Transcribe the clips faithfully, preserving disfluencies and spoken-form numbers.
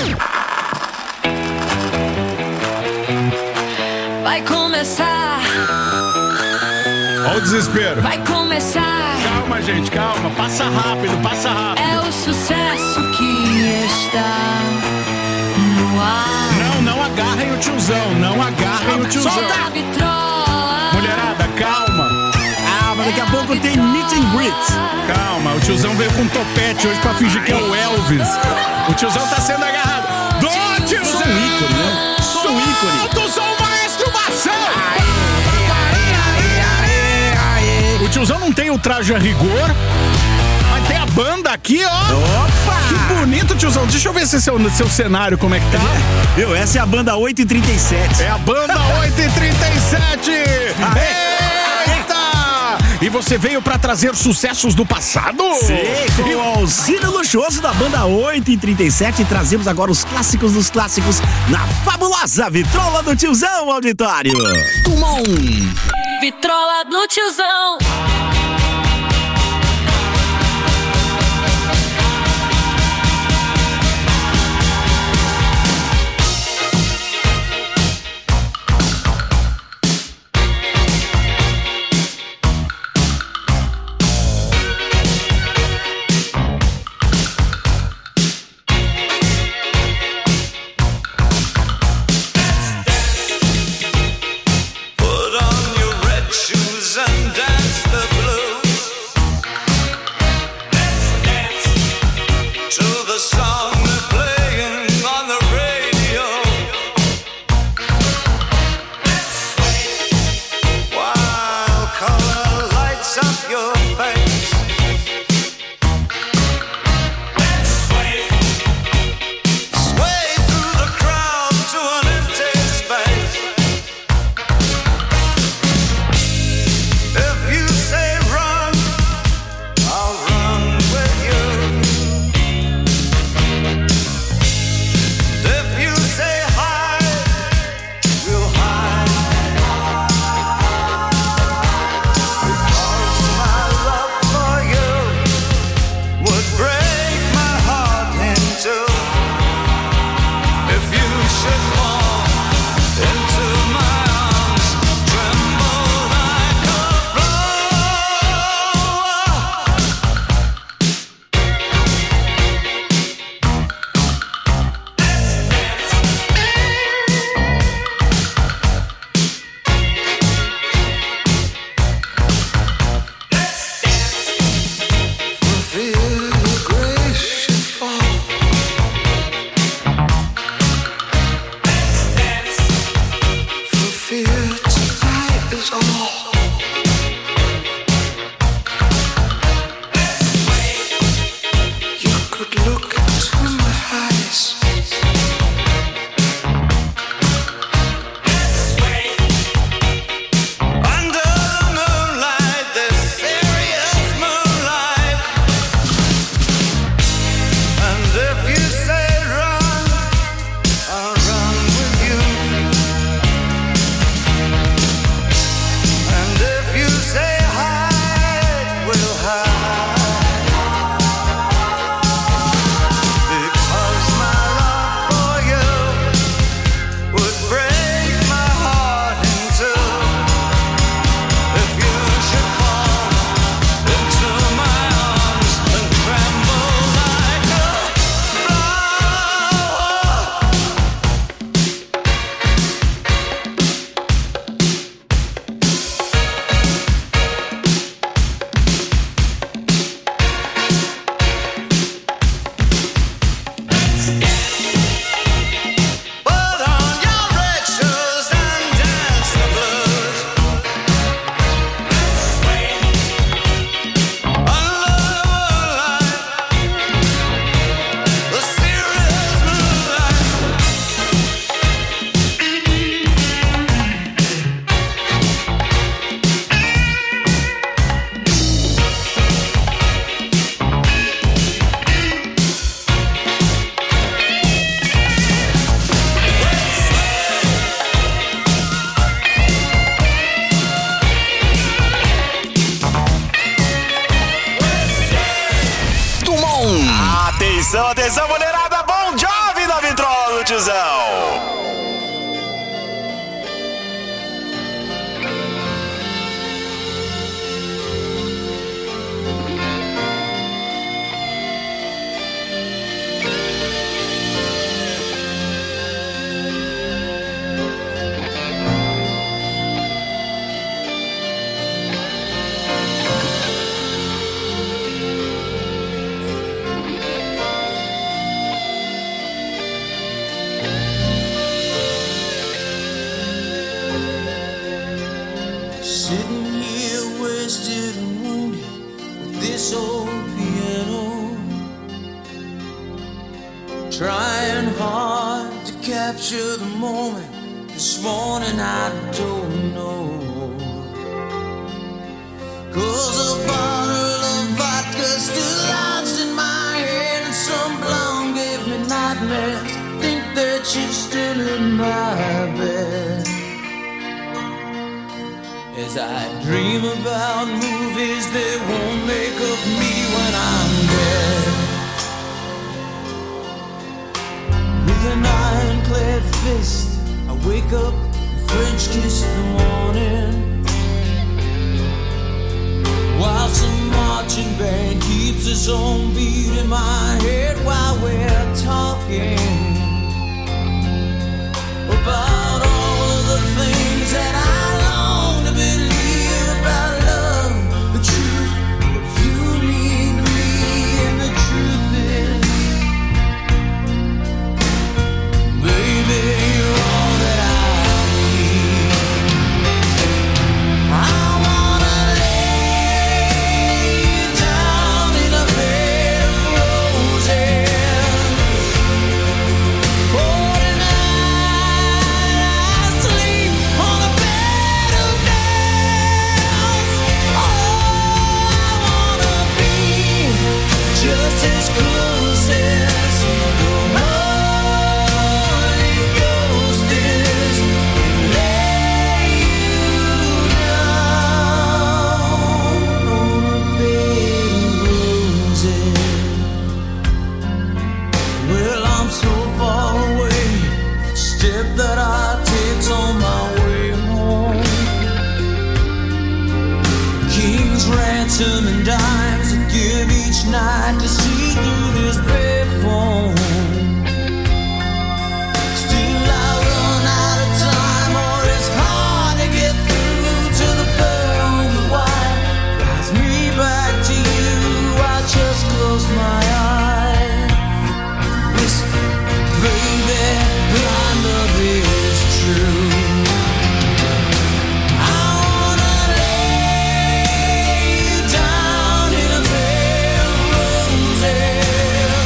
Vai começar. Olha o desespero. Vai começar. Calma, gente, calma. Passa rápido, passa rápido. É o sucesso que está no ar. Não, não agarrem o tiozão. Não agarrem o tiozão. Solta a vitrola. Mulherada, calma. Ah, mas daqui a pouco tem meet and greet. Calma, o tiozão veio com um topete hoje pra fingir que é o Elvis. O tiozão tá sendo agarrado. Dó, tiozão! Sou um ícone, né? Sou um ícone. Solta o som, maestro Marcelo! O tiozão não tem o traje a rigor, mas tem a banda aqui, ó. Opa! Que bonito, tiozão. Deixa eu ver se seu, seu cenário como é que tá. Viu, essa é a banda oito e trinta e sete. É a banda oito e trinta e sete. Eita! E você veio pra trazer sucessos do passado? Sim, com o auxílio luxuoso da banda oito e trinta e sete, trazemos agora os clássicos dos clássicos na fabulosa vitrola do tiozão, auditório. Tumon! Vitrola do tiozão. Atenção, atenção, mulherada, Bon Jovi na vitrola. Trying hard to capture the moment. This morning I don't know. Cause a bottle of vodka still lodged in my head, and some blonde gave me nightmares. Think that she's still in my bed. As I dream about movies they won't make of me when I'm dead. With an ironclad fist I wake up and French kiss the morning, while some marching band keeps its own beat in my head while we're talking about all of the things that I long to believe about love, the truth, what you mean to me, and the truth is, baby, you're all that I need. I wanna lay you down in a bed of roses. Oh, tonight I sleep on a bed of nails. Oh, I wanna be just as close as the Holy Ghost is, and lay you down on a bed of roses. Well, I'm so far away, step that I take's on my way home. King's ransom and dimes I give each night to see through this bed phone. Still I run out of time, or it's hard to get through to the pearl of wine. Flies me back to you, I just close my eyes. Whisper, baby, my love is true. I wanna lay you down in a bed of roses.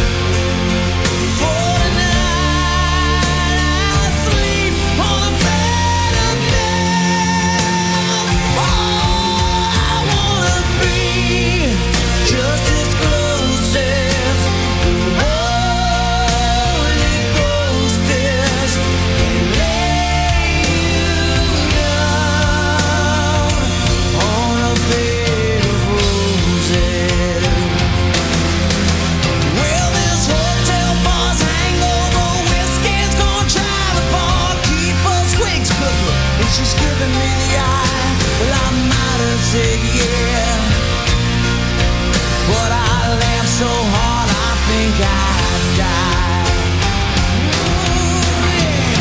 For tonight I sleep on a bed of nails. Oh, I wanna be just as close as the Holy Ghost is, and lay you down on a bed of roses. Well, this hotel bar's hangover whiskey's gonna try the bar, keep us quick cooking, and she's giving me the eye. Well, I might have said yeah, but I laughed so hard I think I'd die. Ooh, yeah.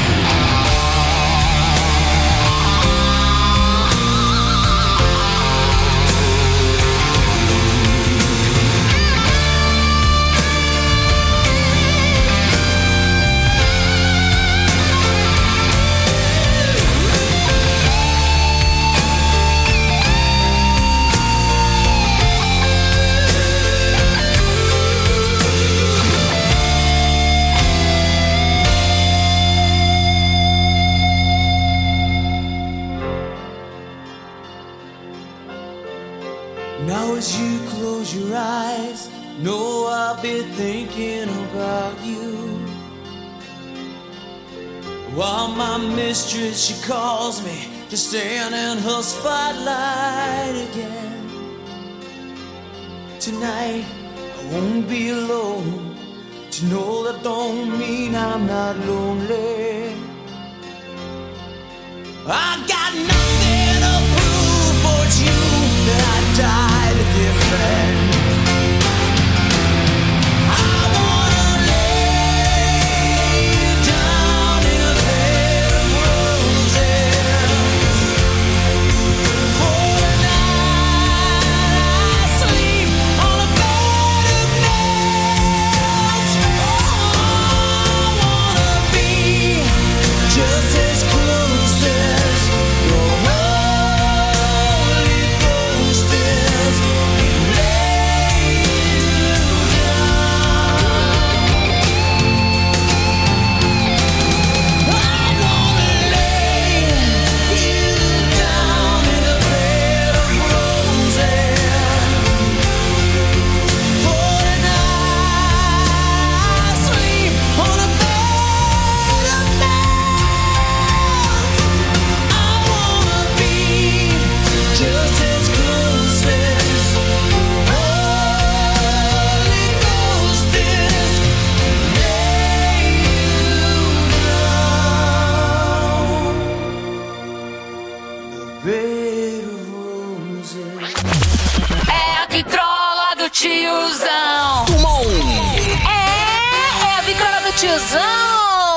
Now as you close your eyes, know I'll be thinking about you, while my mistress, she calls me to stand in her spotlight again. Tonight I won't be alone. To know that don't mean I'm not lonely. I got nothing to prove, for it's you that I died a different. I wanna lay you down in a bed of roses. For tonight I sleep on a bed of nails. Oh, I wanna be just as close as your Holy Ghost is. Lay tiozão.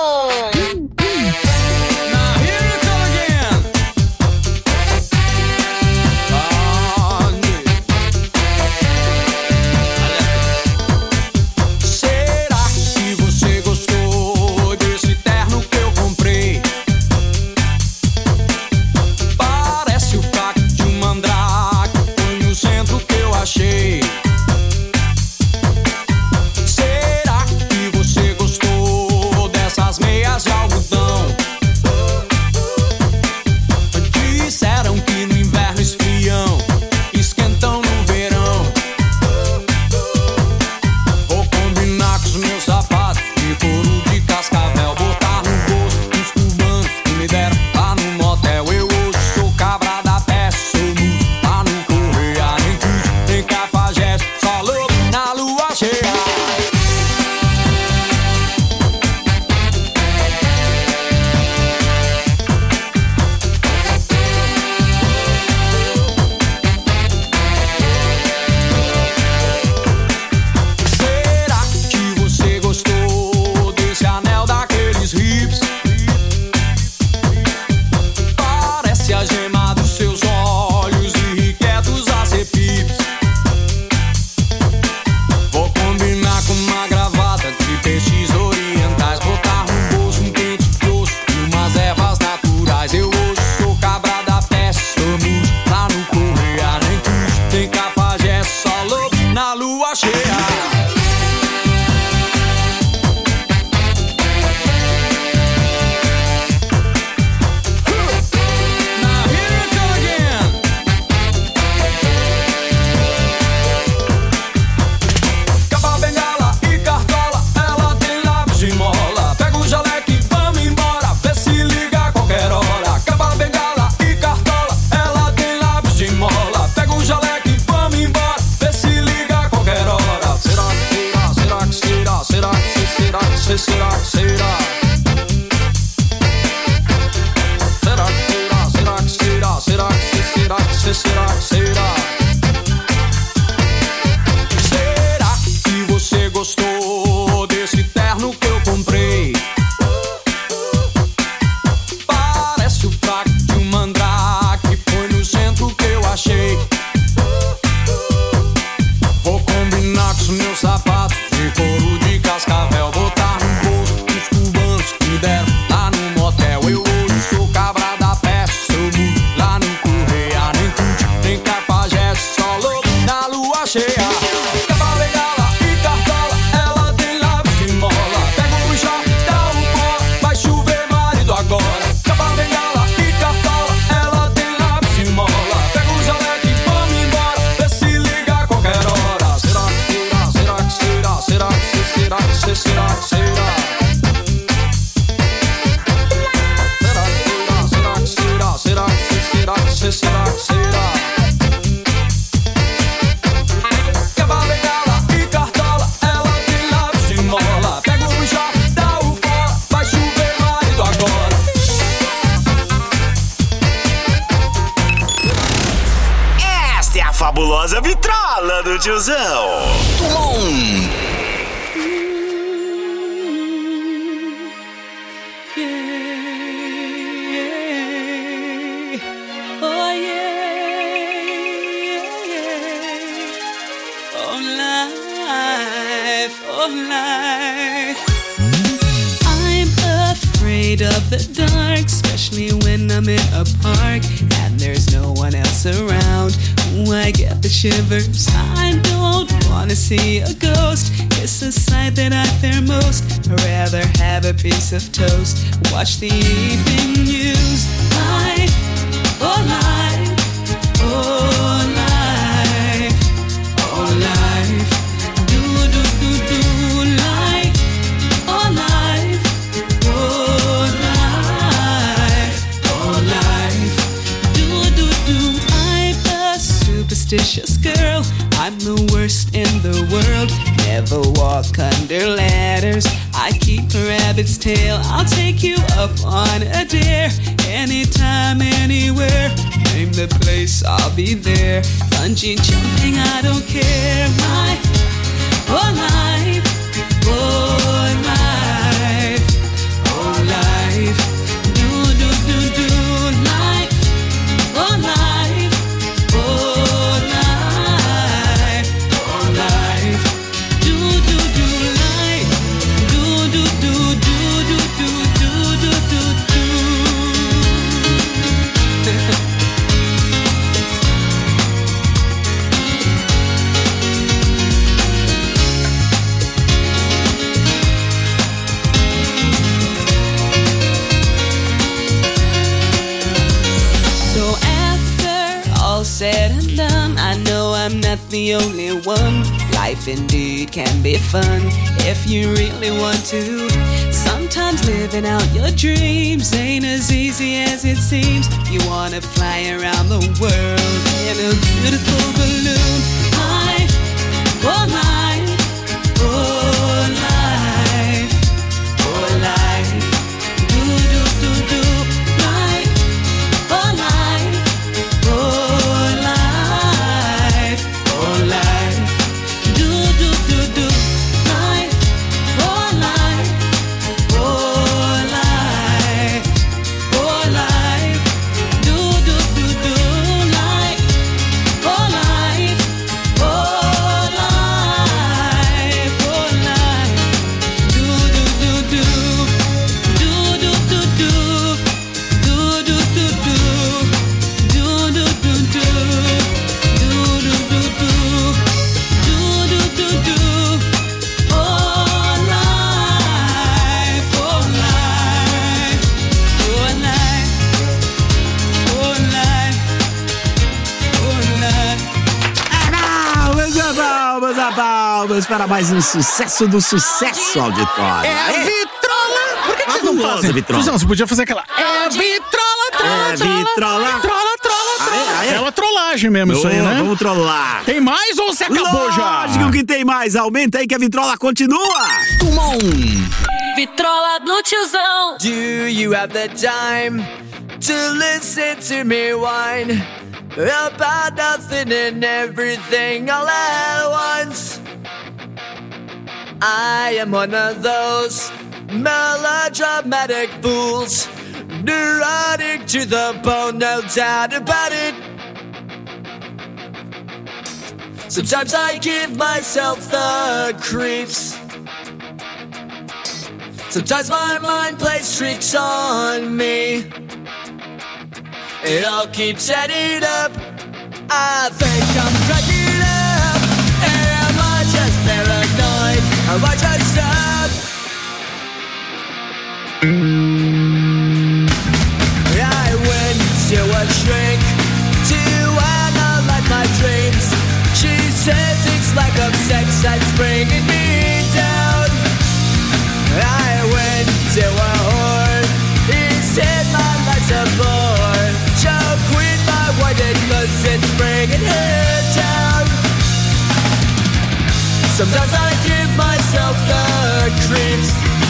Fabulosa vitrola do tiozão. Tum! Of the dark, especially when I'm in a park and there's no one else around. Ooh, I get the shivers. I don't wanna see a ghost. It's the sight that I fear most. I'd rather have a piece of toast. Watch the evening news. Life, oh life, oh life, oh life. Do do do do life, oh life, oh. Superstitious girl, I'm the worst in the world. Never walk under ladders. I keep a rabbit's tail. I'll take you up on a dare. Anytime, anywhere. Name the place, I'll be there. Bungee jumping, I don't care. My, oh life, oh life. not the only one. Life indeed can be fun if you really want to. Sometimes living out your dreams ain't as easy as it seems. You wanna fly around the world in a beautiful balloon. Life, oh life, oh life, oh life. Do do do do life, oh life, oh life, oh life. Do do do do life, oh life, oh life, oh life. Do do do do life, oh life, oh life, oh life. Do do do do, do do do do, do do do do, do do do do, do do do do, do do do do. Oh life, oh life, oh life, oh life, oh life. Palmas, a palmas, a palmas para mais um sucesso do sucesso, auditório. É a vitrola! Por que, que vocês não Fabulosa, fazem? vitrola. Não, você podia fazer aquela. É a vitrola, trola, É, trola, vitrola. trola, trola, trola. Ah, é? Ah, é? É uma trollagem mesmo isso aí, Ô, né? Vamos trollar. Tem mais ou você acabou já? Lógico que tem mais. Aumenta aí que a vitrola continua. Tuma um. Vitrola do tiozão. Do you have the time to listen to me whine about nothing and everything all at once? I am one of those melodramatic fools, neurotic to the bone, no doubt about it. Sometimes I give myself the creeps. Sometimes my mind plays tricks on me. It all keeps adding up. I think I'm cracking up. Am I just paranoid? Am I just up? I went to a shrink to analyze my dreams. She says it's like a sex that's bringing me down. I went to a whore. He said my life's a bore. She'll quit my whited cause it's bringing her down. Sometimes I give myself the creeps.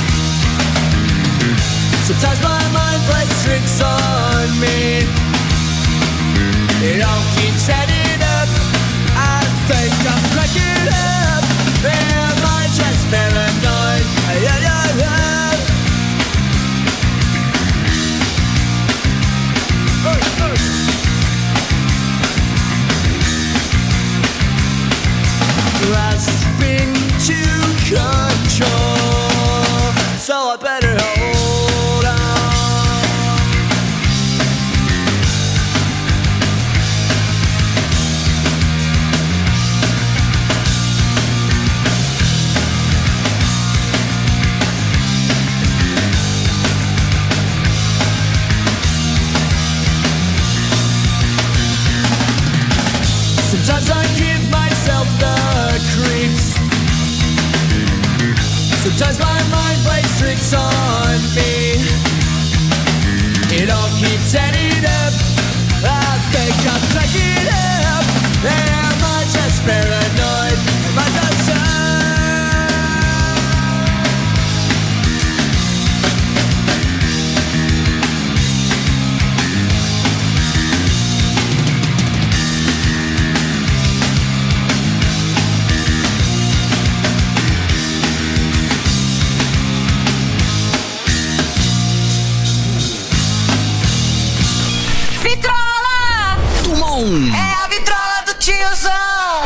Sometimes my mind plays tricks on me. It all keeps adding up. I think I'm cracking up. Am I just paranoid? Yeah, yeah, yeah. Hey, hey. Grasping to control, so I better hold on. Sometimes I give myself the creeps. Sometimes my mind plays tricks on me. It all keeps adding up. I think I'm cracking up. Am I just paranoid? Am I just up? Vitrola! Tuma um. É a vitrola do tiozão.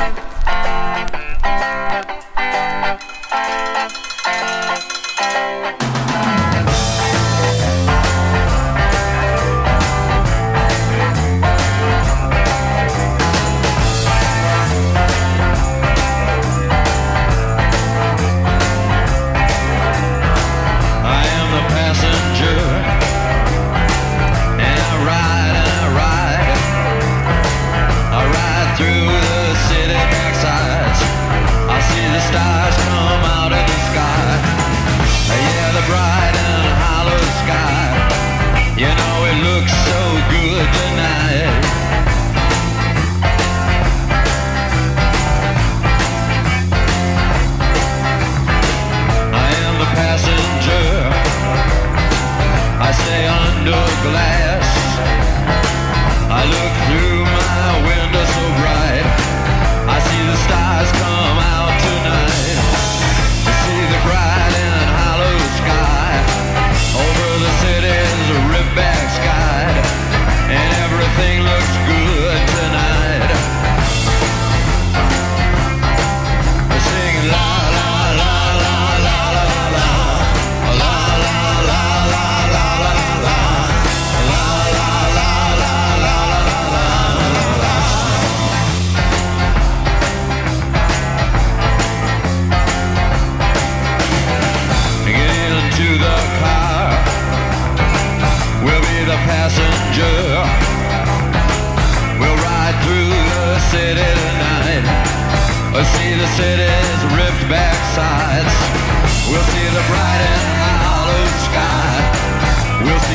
I am the passenger, and I ride and I ride, I ride through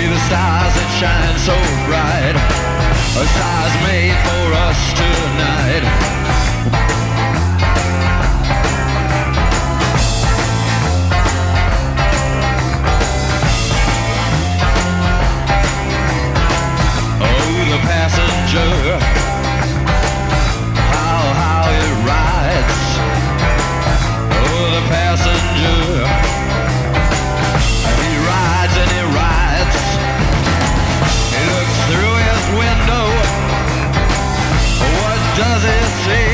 the stars that shine so bright, a stars made for us tonight. Oh, the passenger, how, how it rides. Oh, the passenger, he rides and he rides. He looks through his window. What does he see?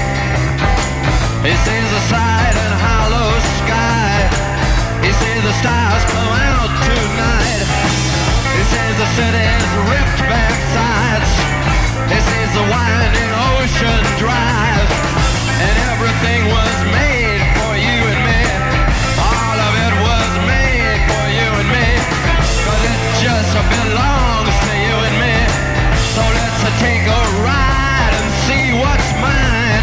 He sees the side and hollow sky. He sees the stars come out tonight. He sees the city's ripped back sides. He sees the winding ocean drive. And everything was made for you and me. All of it was made for you and me. Cause it just belongs to you and me. So let's take a ride and see what's mine.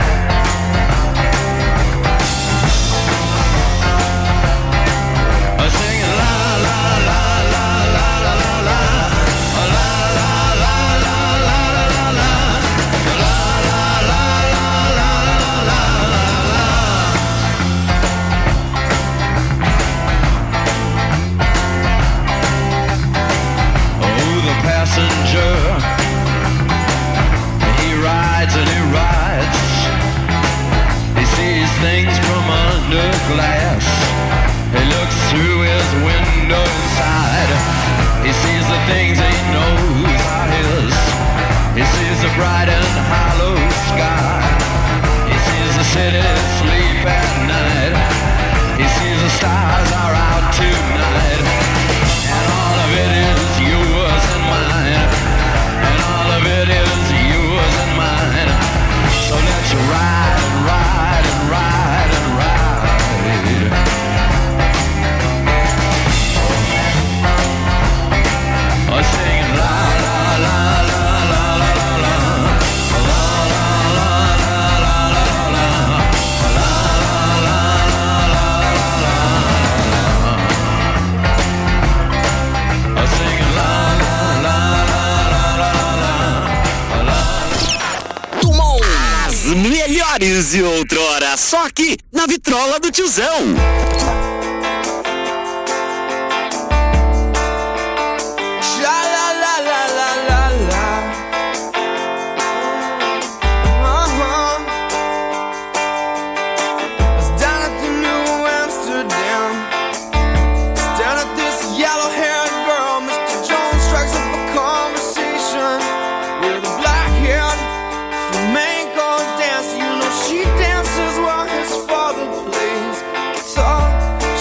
Singing la la la la la la la la. La la la la la la la. La la la la la la la. Oh, the passenger, he rides and he rides. He sees things from under glass. He looks through his window inside. He sees the things he knows are his. He sees the bright and hollow sky. He sees the city sleep at night. He sees the stars are out tonight. And all of it is yours and mine. And all of it is yours and mine. So let's ride and ride and ride and ride. Oh, singing la la la la la la la la la la la la la la la la la la. Oh, singing la la la la la la la. As melhores de outrora, só aqui na Vitrola do Tiozão. She dances while his father plays guitar.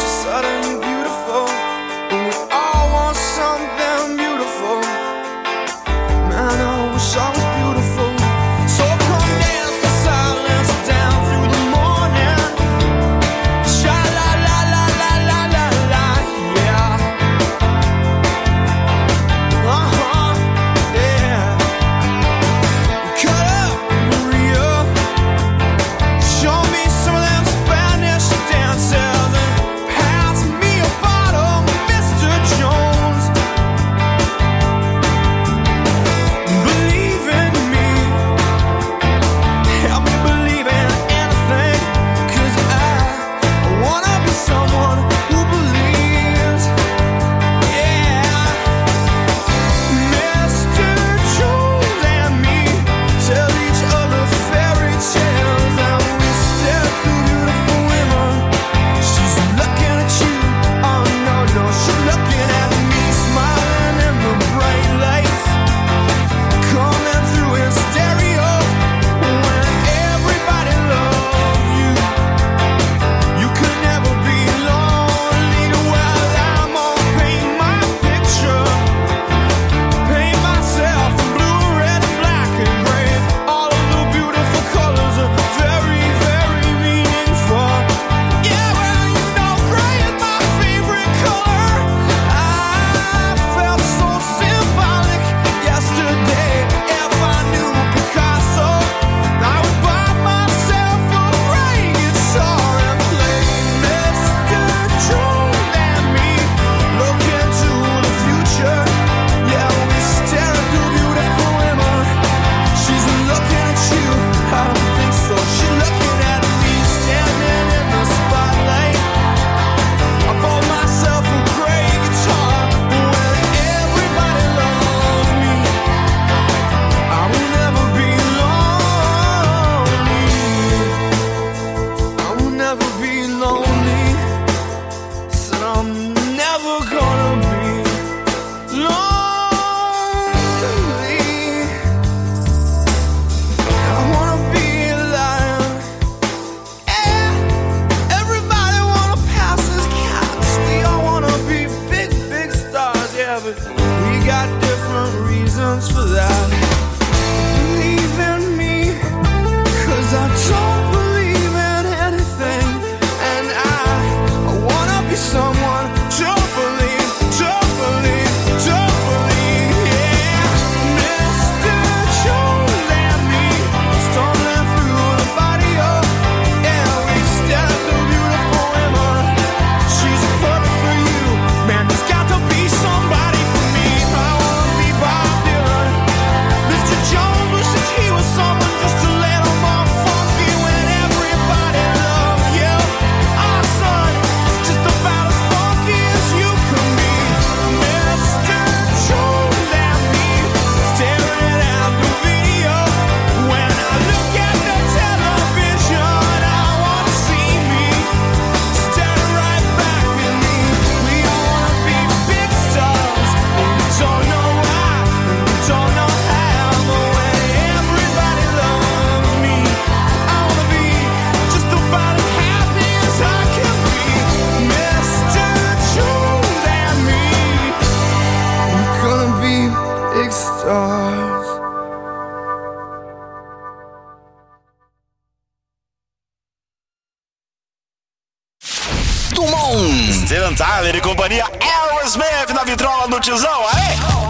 Dumont. Steven Tyler e companhia Aerosmith na vitrola do tiozão, aê!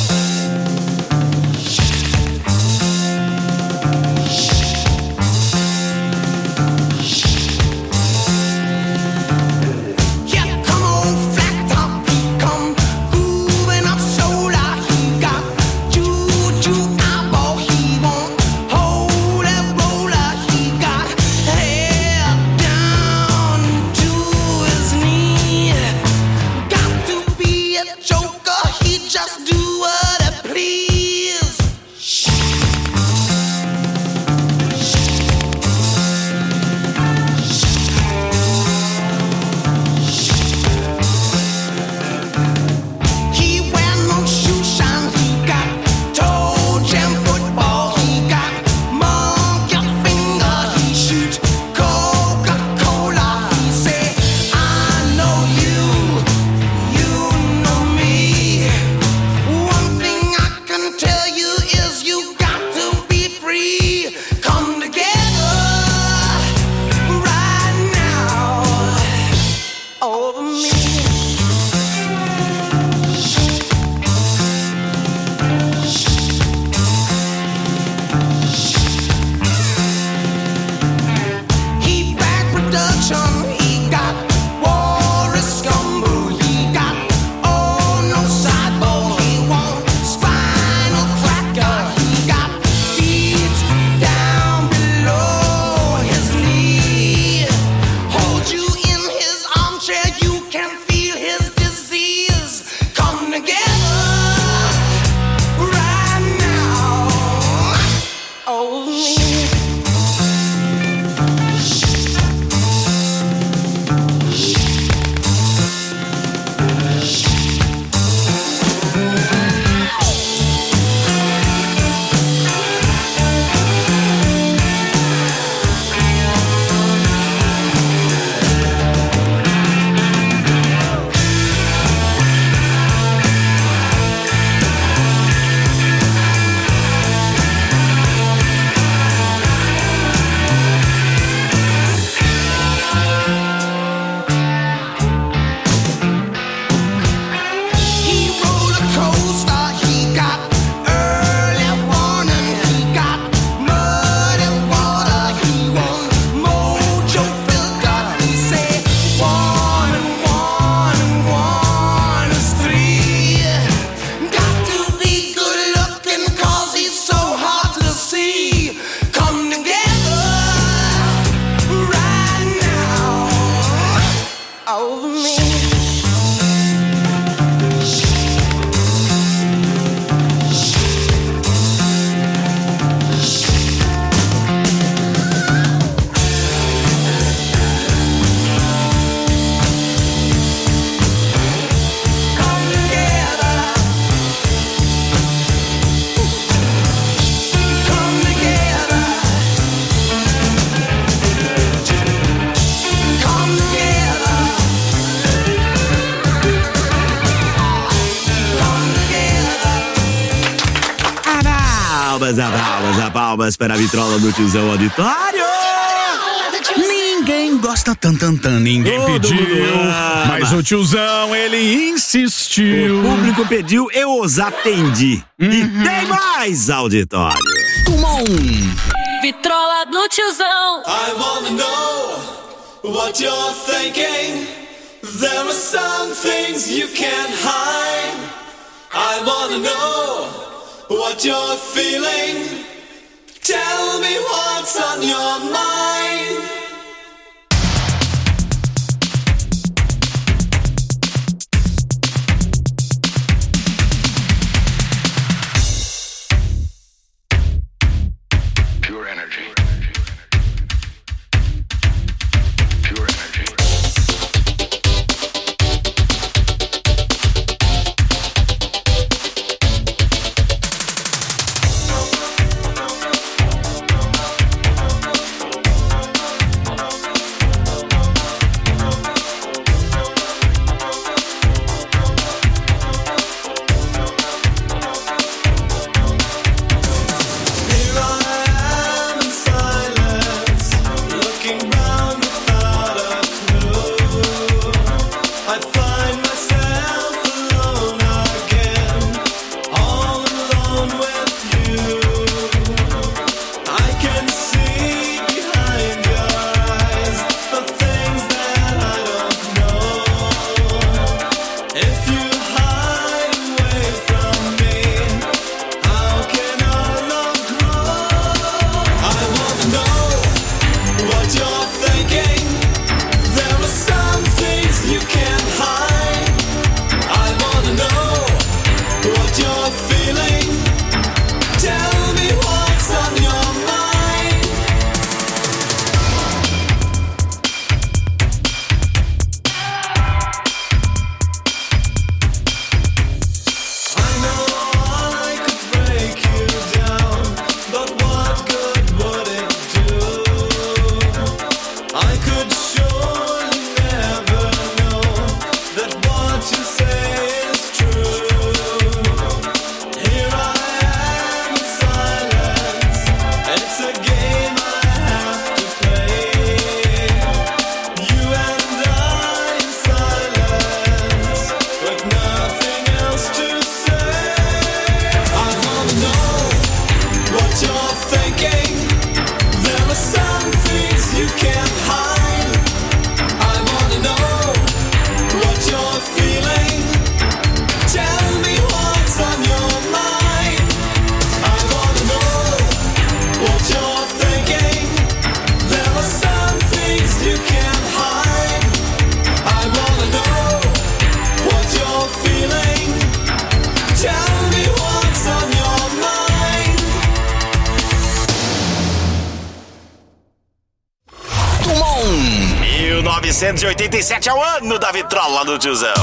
Palmas, a palmas, a palmas para a vitrola do tiozão auditório. Ninguém gosta tan tan tan, ninguém Todo pediu, mundo ama. mas o tiozão, ele insistiu. O público pediu, eu os atendi. Uhum. E tem mais auditório. Dumont. Vitrola do tiozão. I wanna know what you're thinking. There are some things you can't hide. I wanna know what you're feeling. Tell me what's on your mind. Pure energy. Pure energy. novecentos e oitenta e sete é o ano da vitrola do tiozão.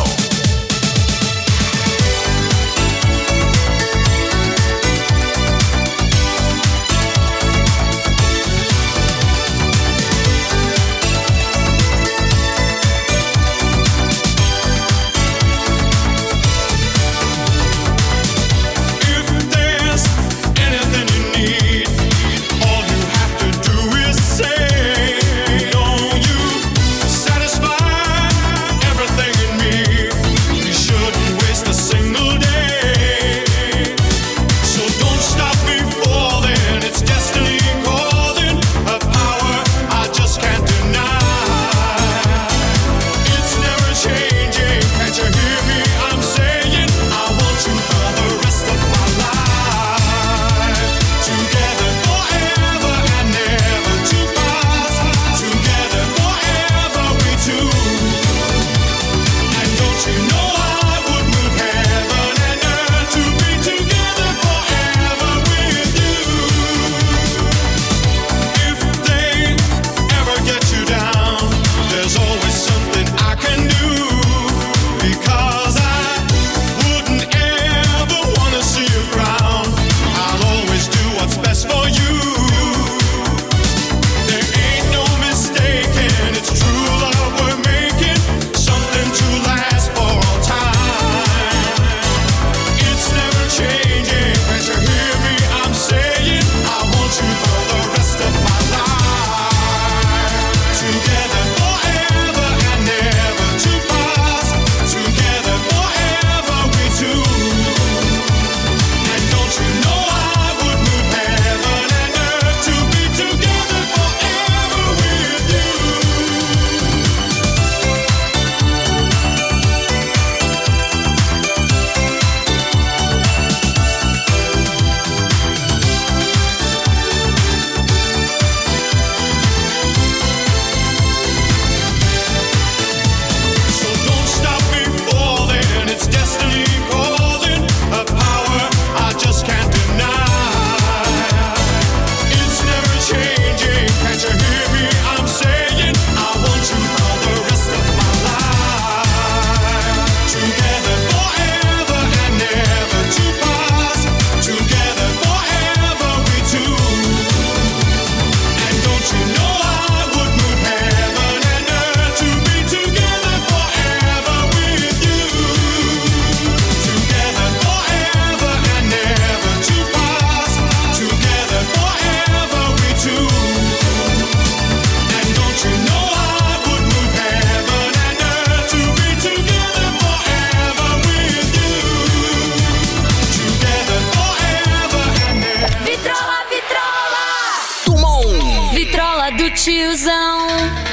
tiozão.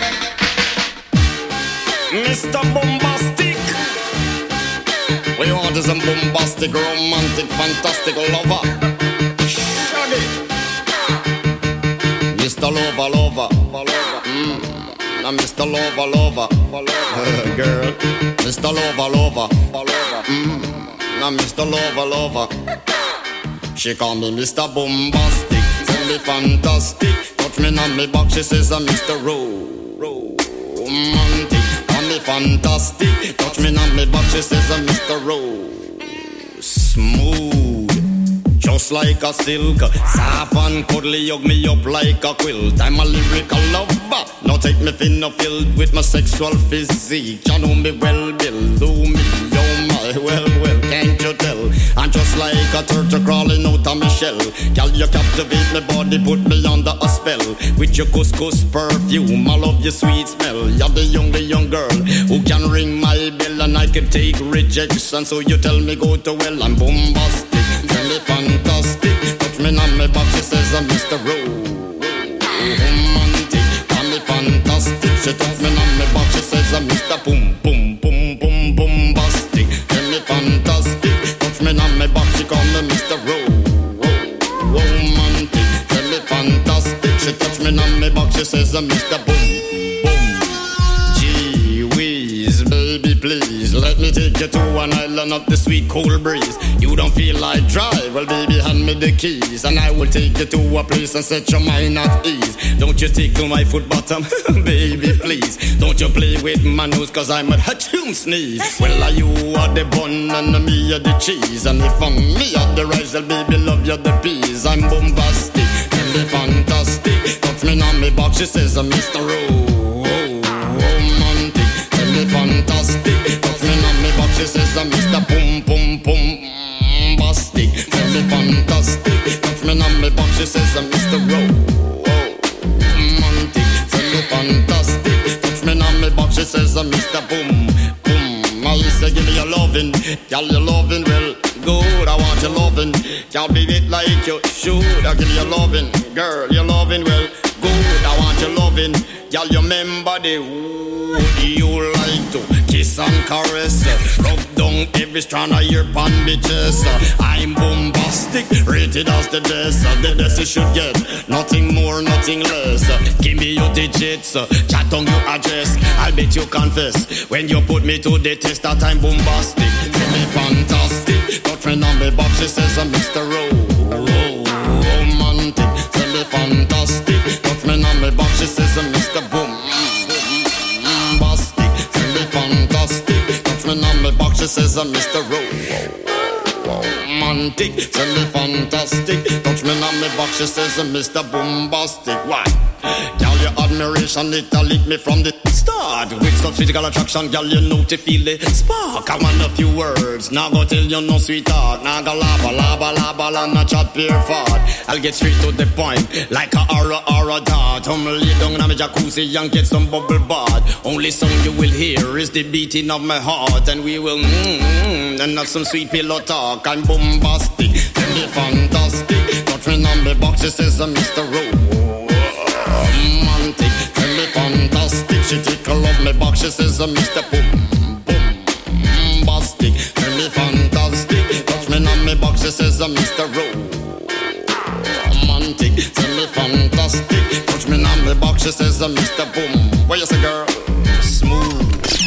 mister Bombastic. We want is a bombastic, romantic, fantastic lover. Shaggy. mister Lover, lover. Mm. Now mister Lover, lover. Girl. mister Lover, lover. Mm. Now mister Lover, lover. She call me mister Bombastic. Tell me fantastic. Touch me on me back, she says I'm mister Romantic. Call me fantastic. Touch me on me back, she says I'm mister Ro Smooth. Just like a silk, soft and cuddly, hug me up like a quilt. I'm a lyrical lover. Now take me thin or filled with my sexual physique. You know me well, Bill. Do me, oh my, well, well, can't you tell? I'm just like a turtle crawling out of my shell. Girl, you captivate my body, put me under a spell. With your couscous perfume, I love your sweet smell. You're the young, the young girl who can ring my bell, and I can take rejection. So you tell me go to well, I'm bombastic. Tell me fantastic. Touch me on my back, she says I'm mister Romantic. Tell me fantastic. She touch me on my back, she says I'm mister Boom, boom, boom, boom, bombastic. Tell me fantastic. Touch me on my back, she call me mister Romantic. Tell me fantastic. She touch me on my back, she says I'm mister Boom, boom. Gee whiz, baby please, let me me take you to an island of the sweet cool breeze. You don't feel like drive? Well, baby, hand me the keys, and I will take you to a place and set your mind at ease. Don't you take to my foot bottom, baby, please. Don't you play with my nose, cause I'm a hatchoon sneeze. Well, are you are the bun and me are the cheese, and if I'm me are the rice, well, baby, love you the peas. I'm bombastic, tell me fantastic. Touch me on me box, she says, Mister Romantic. Tell me fantastic. Touch me on me box, she says, Mister Boom Boom Boom Bastic. Tell me fantastic. Touch me on me box, she says, Mister Romantic. Tell me fantastic. Touch me on me box, she says, Mister Boom Boom. I say, give me your lovin', y'all your lovin', well, good, I want your lovin'. Y'all be it like you should. I'll give you your lovin', girl, your lovin', well, good, I want your lovin'. Y'all you remember the would you like to kiss and caress, rub down every strand of your bandages. I'm bombastic, rated as the best. The best you should get, nothing more, nothing less. Give me your digits, chat on your address. I'll bet you confess when you put me to the test that I'm bombastic. Tell me fantastic, touch me on me box, she says, Mister Romantic. Tell me fantastic, touch me on me box, she says, Mister Boom Bastic. Tell me fantastic, touch me on me box, she says, Mister Romantic. Tell me fantastic, touch me on me box, she says, Mister Bombastic. Why? Girl, your admiration, it a lick me from the start. With such physical attraction, girl, you know to feel the spark. I want a few words, now go tell you no sweetheart. Now go laba, laba, laba, la, not chat pure fart. I'll get straight to the point, like a aura, aura dart. I'm lay down in my jacuzzi and get some bubble bath. Only song you will hear is the beating of my heart. And we will mmm, and have some sweet pillow talk. I'm bombastic, tell me fantastic. Touch me on the box, she says, Mister Romantic. Tell me fantastic, she tickle up my box, she says, Mister Boom Boom Bastic. Tell me fantastic, touch me on my box, she says, Mister Romantic. Tell me fantastic, touch me on my box, she says, Mister Boom. What you say, girl? Smooth.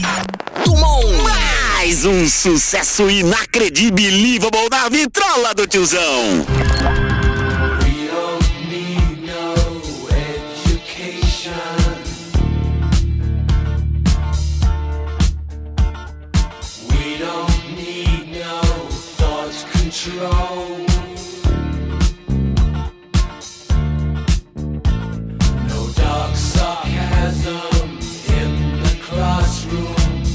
Mais um sucesso inacredibilível na vitrola do tiozão. No dark sarcasm in the classroom.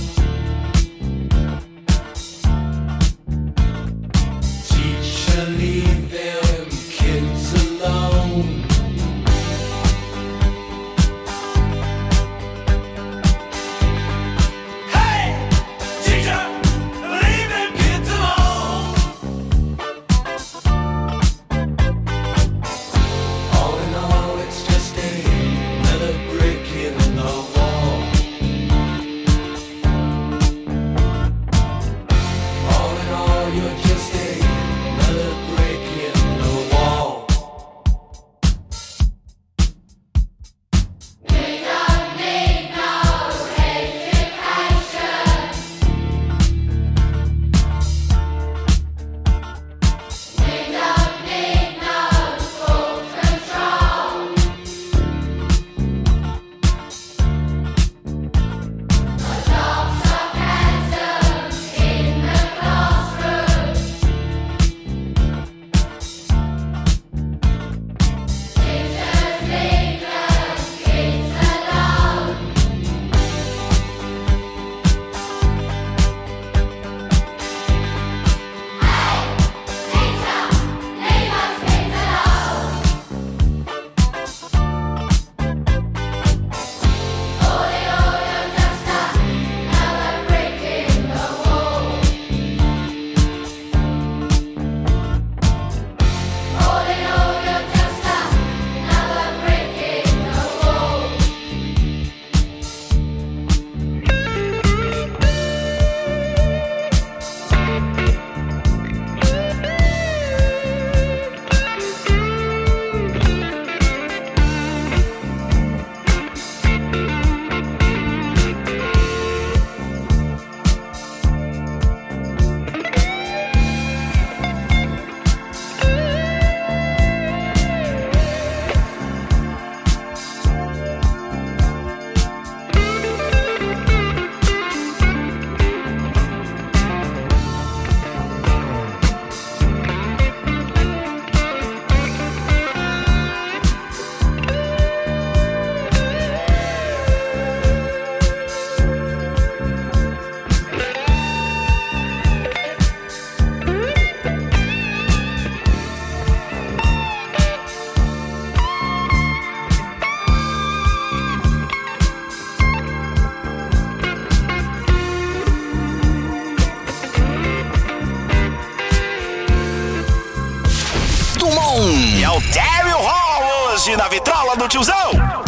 Teacher, leave them kids alone. Hey, teacher, leave them kids alone. Daryl Hall, hoje na Vitrola do Tiozão.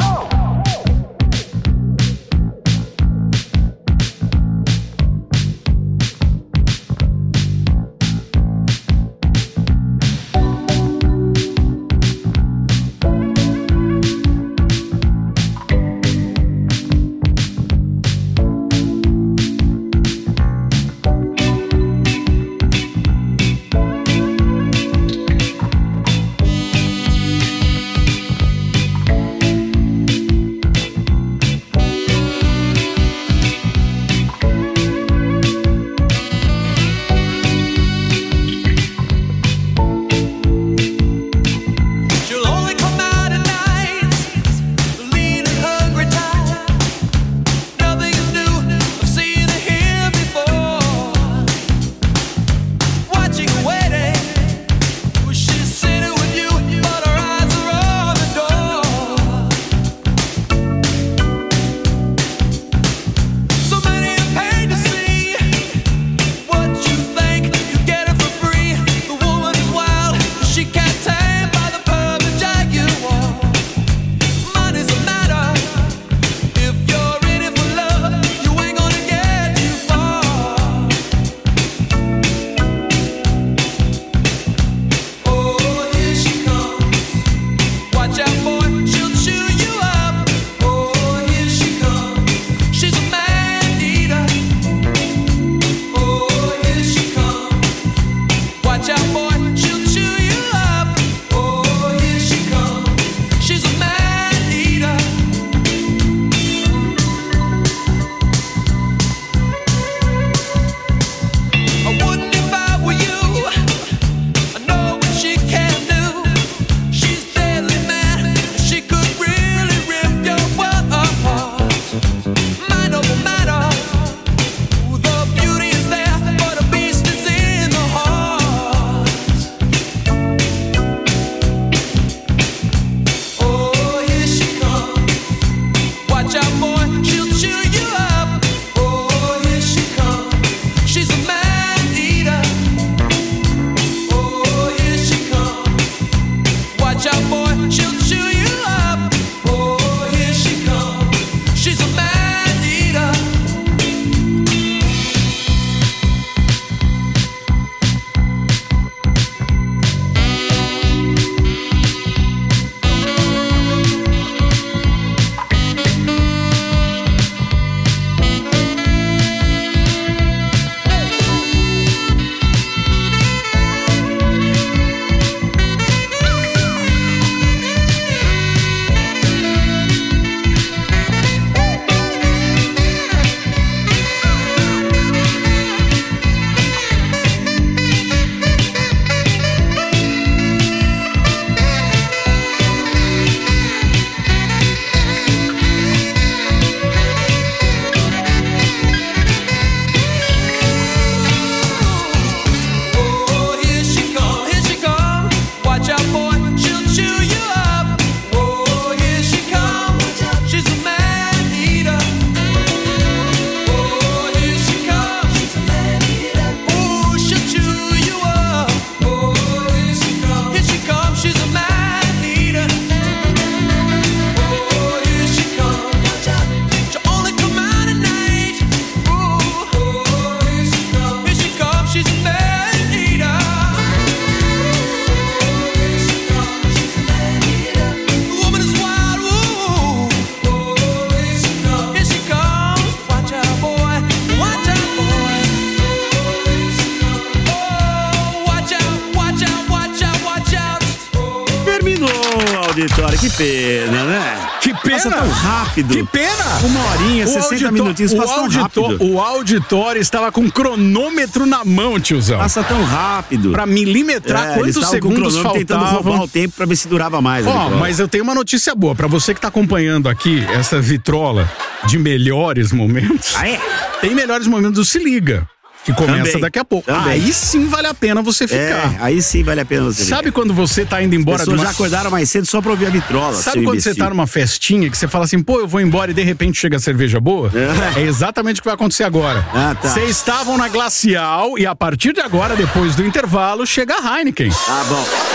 Vitória, que pena, né? Que pena! Passa tão rápido. Que pena! Uma horinha, o sessenta auditor, minutinhos, o passa auditor, tão rápido. O auditório estava com cronômetro na mão, tiozão. Passa tão rápido. Pra milimetrar é, quantos segundos faltavam. Tentando roubar o tempo pra ver se durava mais. Ó, oh, mas eu tenho uma notícia boa. Pra você que tá acompanhando aqui essa vitrola de melhores momentos. Ah, é? Tem melhores momentos do Se Liga. Que começa Também, daqui a pouco. Também. Aí sim vale a pena você ficar. É, aí sim vale a pena você ficar. Sabe quando você tá indo embora... As pessoas de uma... já acordaram mais cedo só pra ouvir a vitrola. Sabe quando imbecil. você tá numa festinha que você fala assim, pô, eu vou embora e de repente chega a cerveja boa? É, é exatamente o que vai acontecer agora. Ah, tá. Vocês estavam na Glacial e a partir de agora, depois do intervalo, chega a Heineken. Ah, bom.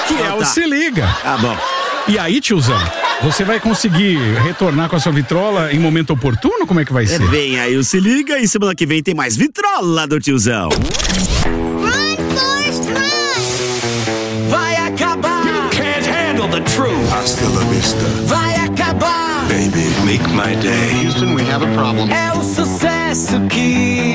Que é Ah, o tá. Se Liga. Ah, bom. E aí, tiozão, você vai conseguir retornar com a sua vitrola em momento oportuno? Como é que vai É, ser? vem aí o Se Liga e semana que vem tem mais vitrola do tiozão. Run, Forrest, run! Vai acabar! Can't handle the truth. Hasta la vista, Vai acabar! baby. Make my day. Houston, we have a problem. É o sucesso que